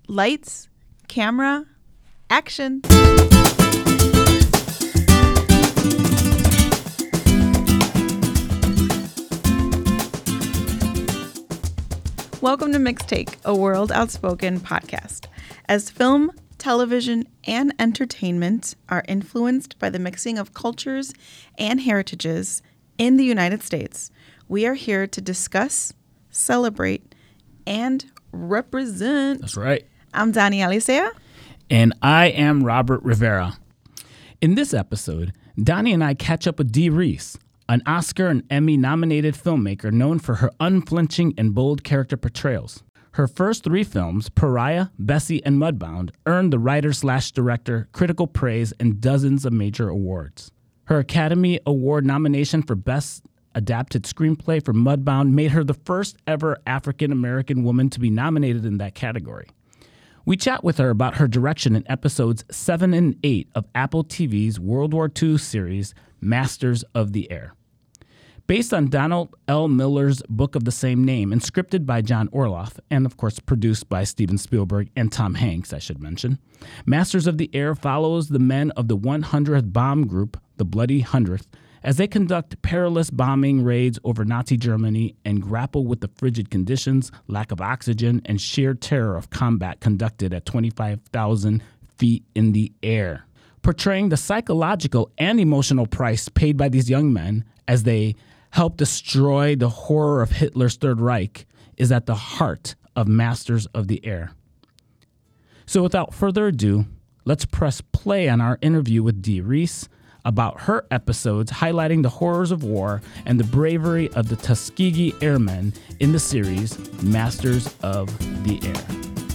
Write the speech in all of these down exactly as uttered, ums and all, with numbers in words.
Lights, camera, action. Welcome to Mixtake, a World Outspoken podcast. As film, television, and entertainment are influenced by the mixing of cultures and heritages in the United States, we are here to discuss, celebrate, and represent. That's right. I'm Dani Alicea. And I am Robert Rivera. In this episode, Donnie and I catch up with Dee Reese, an Oscar and Emmy-nominated filmmaker known for her unflinching and bold character portrayals. Her first three films, Pariah, Bessie, and Mudbound, earned the writer-slash-director critical praise and dozens of major awards. Her Academy Award nomination for Best Adapted Screenplay for Mudbound made her the first ever African-American woman to be nominated in that category. We chat with her about her direction in episodes seven and eight of Apple T V's World War Two series, Masters of the Air. Based on Donald L. Miller's book of the same name and scripted by John Orloff, and of course produced by Steven Spielberg and Tom Hanks, I should mention, Masters of the Air follows the men of the one hundredth Bomb Group, the Bloody Hundredth, as they conduct perilous bombing raids over Nazi Germany and grapple with the frigid conditions, lack of oxygen, and sheer terror of combat conducted at twenty-five thousand feet in the air. Portraying the psychological and emotional price paid by these young men as they help destroy the horror of Hitler's Third Reich is at the heart of Masters of the Air. So without further ado, let's press play on our interview with Dee Reese about her episodes highlighting the horrors of war and the bravery of the Tuskegee Airmen in the series Masters of the Air.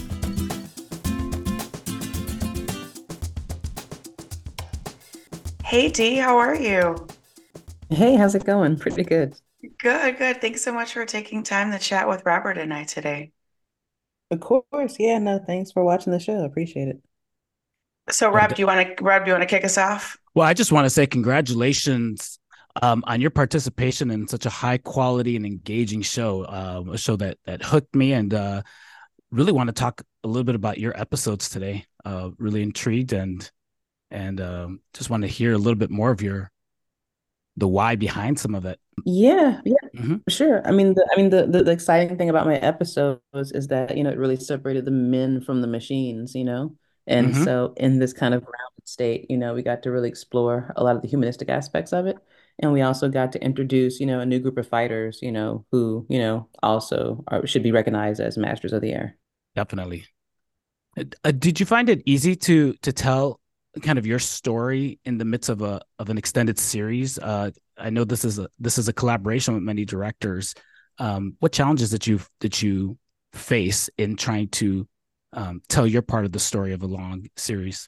Hey Dee, how are you? Hey, how's it going? Pretty good. Good, good. Thanks so much for taking time to chat with Robert and I today. Of course. Yeah, no, thanks for watching the show. Appreciate it. So Rob, do you want to Rob, do you want to kick us off? Well, I just want to say congratulations um, on your participation in such a high quality and engaging show, uh, a show that that hooked me, and uh, really want to talk a little bit about your episodes today. Uh, really intrigued and and um, just want to hear a little bit more of your the why behind some of it. Yeah, yeah, Mm-hmm. sure. I mean, the I mean the, the the exciting thing about my episodes is that, you know, it really separated the men from the machines, you know. And Mm-hmm. so in this kind of grounded state, you know, we got to really explore a lot of the humanistic aspects of it. And we also got to introduce, you know, a new group of fighters, you know, who, you know, also are, should be recognized as masters of the air. Definitely. Uh, did you find it easy to to tell kind of your story in the midst of a of an extended series? Uh, I know this is a this is a collaboration with many directors. Um, what challenges did you did you face in trying to um, tell your part of the story of a long series?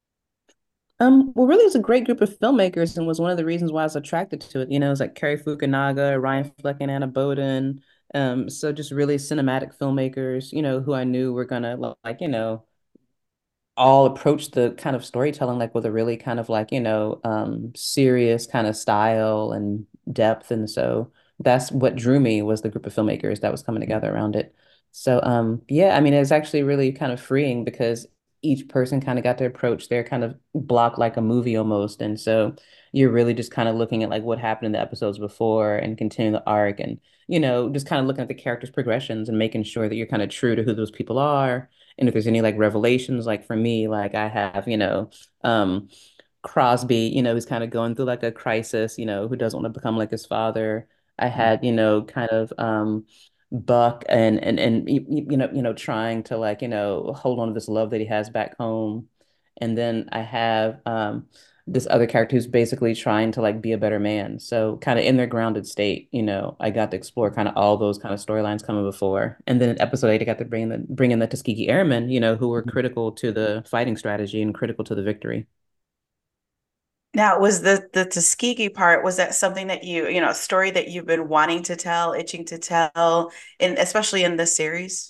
Um, well, really, it's a great group of filmmakers and was one of the reasons why I was attracted to it. You know, it's like Cary Fukunaga, Ryan Fleck, and Anna Boden. Um, so just really cinematic filmmakers, you know, who I knew were gonna like, you know, all approach the kind of storytelling like with a really kind of like, you know, um, serious kind of style and depth. And so that's what drew me was the group of filmmakers that was coming together around it. So um, yeah, I mean, it's actually really kind of freeing because each person kind of got to approach their kind of block like a movie almost. And so you're really just kind of looking at like what happened in the episodes before and continuing the arc and, you know, just kind of looking at the characters' progressions and making sure that you're kind of true to who those people are and if there's any like revelations, like for me, like I have, you know, um, Crosby, you know, who's kind of going through like a crisis, you know, who doesn't want to become like his father. I had, you know, kind of um Buck and and and you, you know, you know, trying to like, you know, hold on to this love that he has back home. And then I have um this other character who's basically trying to like be a better man. So kind of in their grounded state, you know, I got to explore kind of all those kind of storylines coming before. And then in episode eight, I got to bring in the bring in the Tuskegee Airmen, you know, who were critical to the fighting strategy and critical to the victory. Now, was the the Tuskegee part, was that something that you, you know, a story that you've been wanting to tell, itching to tell, and especially in this series?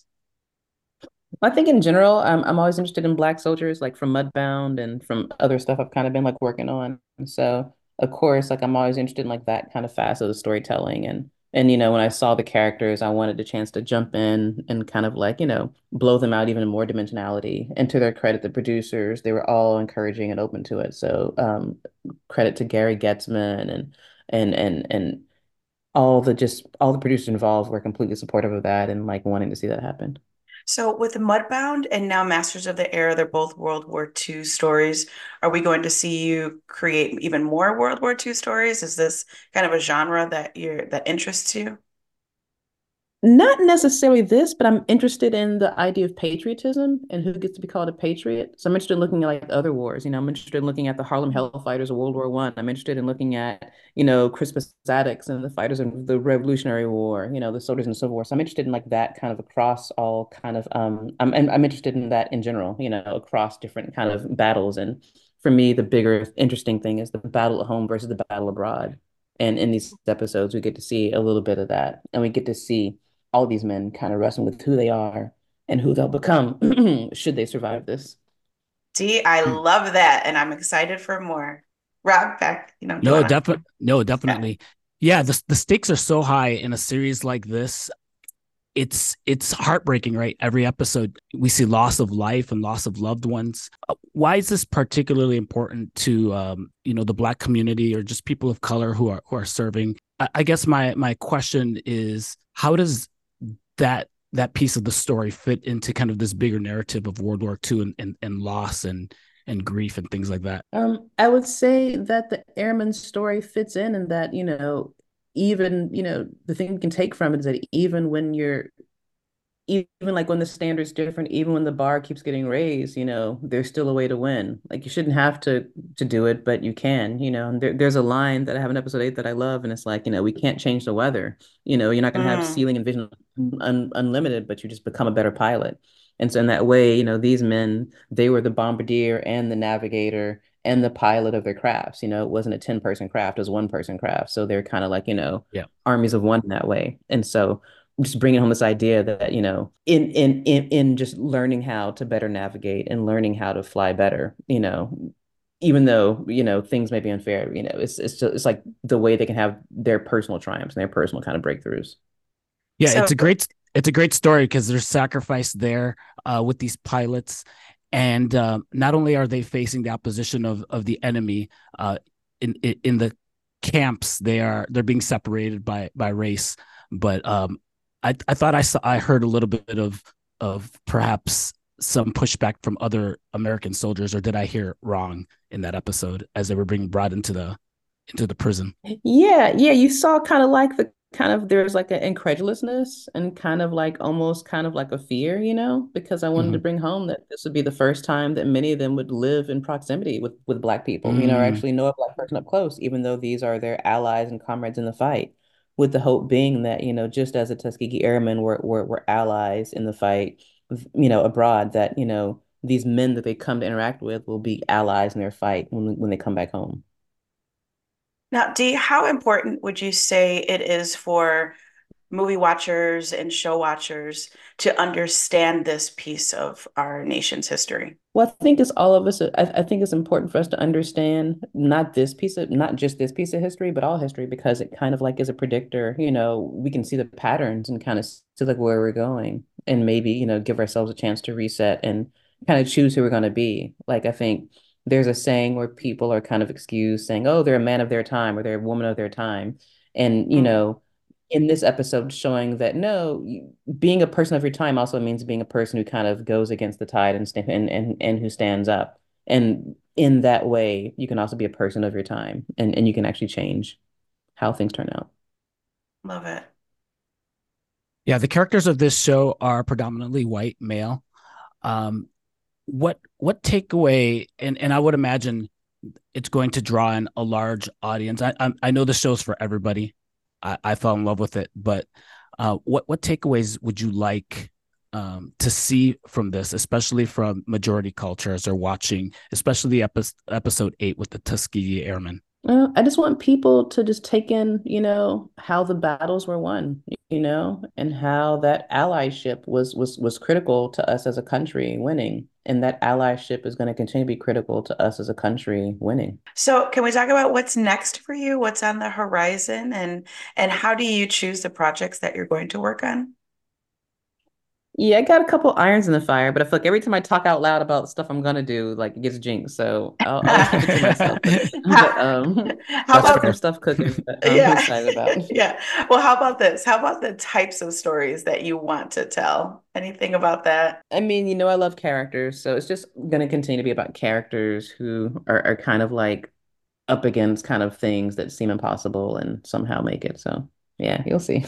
I think in general, I'm I'm always interested in Black soldiers, like from Mudbound and from other stuff I've kind of been like working on. So of course, like I'm always interested in like that kind of facet of the storytelling and And, you know, when I saw the characters, I wanted the chance to jump in and kind of like, you know, blow them out even more dimensionality. And to their credit, the producers, they were all encouraging and open to it. So um, credit to Gary Getzman and and and and all the just all the producers involved were completely supportive of that and like wanting to see that happen. So with Mudbound and now Masters of the Air, they're both World War Two stories. Are we going to see you create even more World War Two stories? Is this kind of a genre that you're that interests you? Not necessarily this, but I'm interested in the idea of patriotism and who gets to be called a patriot. So I'm interested in looking at like other wars. You know, I'm interested in looking at the Harlem Hellfighters of World War One. I'm interested in looking at, you know, Crispus Attucks and the fighters of the Revolutionary War, you know, the soldiers in the Civil War. So I'm interested in like that kind of across all kind of um I'm I'm I'm interested in that in general, you know, across different kind of battles. And for me, the bigger interesting thing is the battle at home versus the battle abroad. And in these episodes, we get to see a little bit of that. And we get to see all these men kind of wrestling with who they are and who they'll become should they survive this. See, I love that, and I'm excited for more. Rob, back, you know, do you No, wanna? definitely. No, Yeah. definitely. Yeah, the the stakes are so high in a series like this. It's it's heartbreaking, right? Every episode we see loss of life and loss of loved ones. Uh, Why is this particularly important to um, you know, the Black community or just people of color who are who are serving? I, I guess my my question is, how does that that piece of the story fit into kind of this bigger narrative of World War Two and, and, and loss and and grief and things like that? Um, I would say that the airman story fits in and that, you know, even, you know, the thing you can take from it is that even when you're even like when the standard's different, even when the bar keeps getting raised, you know, there's still a way to win. Like you shouldn't have to to do it, but you can, you know. And there, there's a line that I have in episode eight that I love, and it's like, you know, we can't change the weather. You know, you're not gonna have Mm. ceiling and vision un unlimited, but you just become a better pilot. And so in that way, you know, these men, they were the bombardier and the navigator and the pilot of their crafts. You know, it wasn't a ten person craft, it was one person craft. So they're kind of like, you know, Yeah. armies of one in that way. And so just bringing home this idea that, you know, in in in in just learning how to better navigate and learning how to fly better, you know, even though, you know, things may be unfair, you know, it's it's just, it's like the way they can have their personal triumphs and their personal kind of breakthroughs. Yeah, So it's a great it's a great story because there's sacrifice there uh, with these pilots, and um, not only are they facing the opposition of of the enemy uh, in in the camps, they are they're being separated by by race, but um, I I thought I saw I heard a little bit of of perhaps some pushback from other American soldiers, or did I hear wrong in that episode as they were being brought into the into the prison? Yeah, yeah, you saw kind of like the kind of there's like an incredulousness and kind of like almost kind of like a fear, you know, because I wanted to Mm-hmm. bring home that this would be the first time that many of them would live in proximity with with Black people, you know, or Mm, actually know a Black person up close, even though these are their allies and comrades in the fight. With the hope being that, you know, just as the Tuskegee Airmen were were, were allies in the fight, you know, abroad, that, you know, these men that they come to interact with will be allies in their fight when when they come back home. now, Dee, how important would you say it is for movie watchers and show watchers to understand this piece of our nation's history? Well, I think it's all of us. I, I think it's important for us to understand not this piece of, not just this piece of history, but all history, because it kind of like is a predictor. You know, we can see the patterns and kind of see like where we're going, and maybe, you know, give ourselves a chance to reset and kind of choose who we're going to be. Like I think there's a saying where people are kind of excused saying, "Oh, they're a man of their time" or "they're a woman of their time," and you Mm. know, in this episode showing that no, you, being a person of your time also means being a person who kind of goes against the tide and sta- and and and who stands up. And in that way, you can also be a person of your time, and and you can actually change how things turn out. Love it. yeah, the characters of this show are predominantly white male. Um, what what takeaway and and I would imagine it's going to draw in a large audience. I I, I know the show's for everybody. I, I fell in love with it, but uh, what what takeaways would you like um, to see from this, especially from majority culture as they're watching, especially the epi- episode eight with the Tuskegee Airmen? Well, I just want people to just take in, you know, how the battles were won, you know, and how that allyship was was was critical to us as a country winning. And that allyship is going to continue to be critical to us as a country winning. So, can we talk about what's next for you? What's on the horizon, and and how do you choose the projects that you're going to work on? Yeah, I got a couple irons in the fire, but I feel like every time I talk out loud about stuff I'm gonna do, like it gets jinxed. So I'll, I'll keep it to myself. But, but How, um, how I got about some stuff cooking that I'm yeah, excited about. yeah. Well, how about this? How about the types of stories that you want to tell? Anything about that? I mean, you know, I love characters, so it's just gonna continue to be about characters who are, are kind of like up against kind of things that seem impossible and somehow make it. So yeah, you'll see.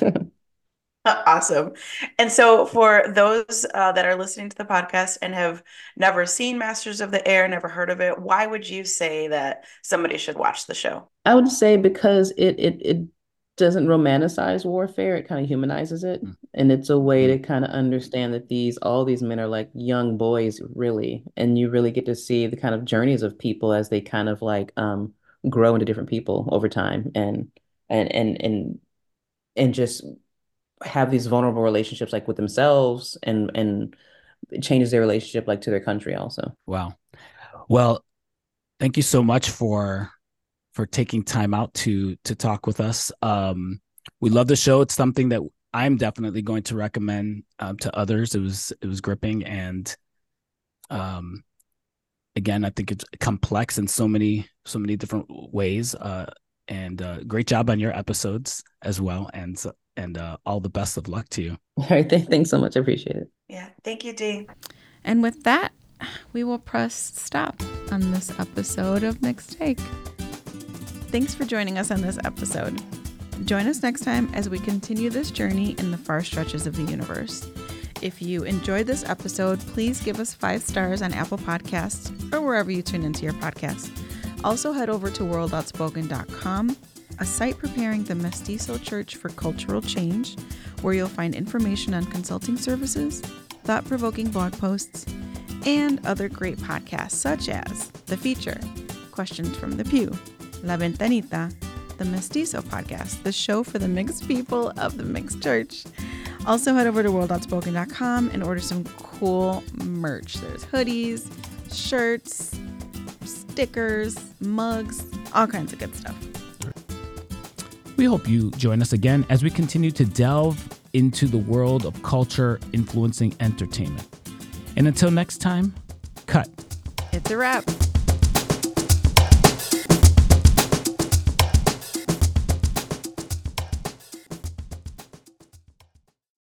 Awesome. And so, for those uh, that are listening to the podcast and have never seen Masters of the Air, never heard of it, why would you say that somebody should watch the show? I would say because it it it doesn't romanticize warfare, it kind of humanizes it. And it's a way to kind of understand that these all these men are like young boys, really, and you really get to see the kind of journeys of people as they kind of like um grow into different people over time and and and and and just have these vulnerable relationships like with themselves and and it changes their relationship like to their country also. Wow. Well, thank you so much for for taking time out to to talk with us. Um, we love the show. It's something that I'm definitely going to recommend um, to others. It was it was gripping, and um, again, I think it's complex in so many so many different ways. Uh, and uh, great job on your episodes as well. And and uh, all the best of luck to you. All right, th- thanks so much. I appreciate it. Yeah, thank you, Dee. And with that, we will press stop on this episode of Mixed Take. Thanks for joining us on this episode. Join us next time as we continue this journey in the far stretches of the universe. If you enjoyed this episode, please give us five stars on Apple Podcasts or wherever you tune into your podcasts. Also head over to world outspoken dot com, a site preparing the Mestizo Church for cultural change, where you'll find information on consulting services, thought-provoking blog posts, and other great podcasts such as The Feature, Questions from the Pew, La Ventanita, the Mestizo Podcast, the show for the mixed people of the mixed church. Also head over to world outspoken dot com and order some cool merch. There's hoodies, shirts, stickers, mugs, all kinds of good stuff. We hope you join us again as we continue to delve into the world of culture influencing entertainment. And until next time, cut. It's a wrap.